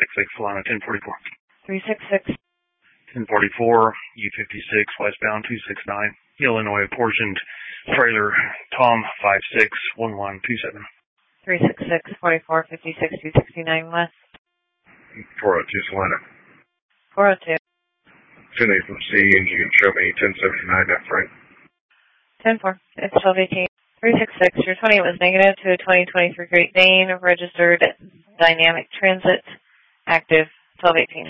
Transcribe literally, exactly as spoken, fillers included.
six, Solana ten forty-four. three six six. ten forty-four, U fifty-six, westbound two six nine, Illinois apportioned trailer, Tom five six one one two seven. three six six, forty-four fifty-six, two sixty-nine west. four oh two, Solana. four oh two. ten eight from C, and you can show me ten seventy-nine left, right? ten four, it's twelve eighteen. three six six, your twenty was negative to a twenty twenty-three Great Dane, registered dynamic transit, active twelve eighteen.